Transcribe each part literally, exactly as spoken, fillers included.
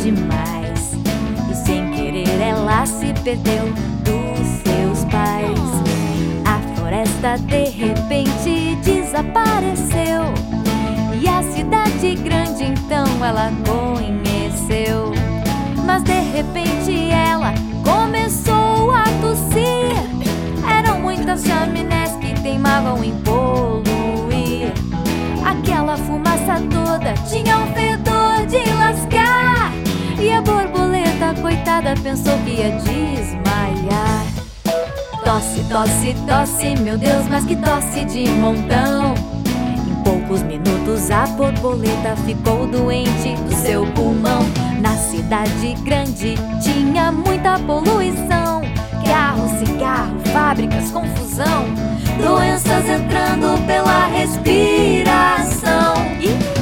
demais, e sem querer ela se perdeu dos seus pais. A floresta de repente desapareceu, e a cidade grande então ela conheceu. Mas de repente ela começou a tossir. Eram muitas chaminés que teimavam em poluir. Aquela fumaça toda tinha um fedor de lascar, e a borboleta, coitada, pensou que ia desmaiar. Tosse, tosse, tosse, meu Deus, mas que tosse de montão. Em poucos minutos a borboleta ficou doente do seu pulmão. Na cidade grande tinha muita poluição, carro, cigarro, fábricas, confusão, doenças entrando pela respiração. E...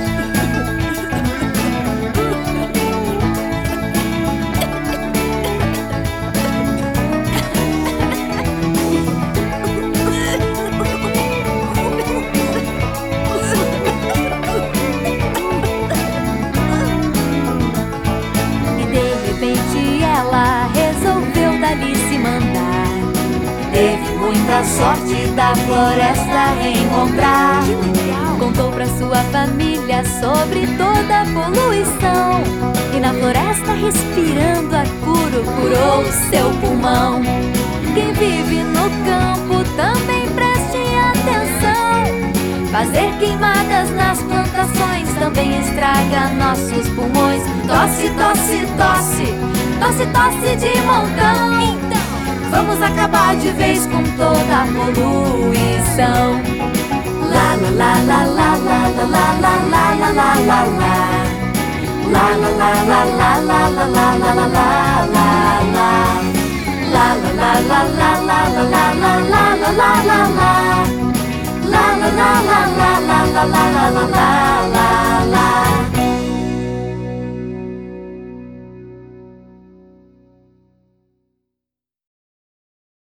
ela resolveu dali se mandar. Teve muita sorte da floresta reencontrar. Contou pra sua família sobre toda a poluição, e na floresta, respirando a curo, curou seu pulmão. Quem vive no campo também preste atenção. Fazer queimadas nas plantações também estraga nossos pulmões. Tosse, tosse, tosse, tosse, tosse de montão. Então, vamos acabar de vez com toda a poluição. La la la la la la la la la la la la la. La la la la la la la la la la la la. La la la la la la la la la la la la la. La la la la la la la la la la la.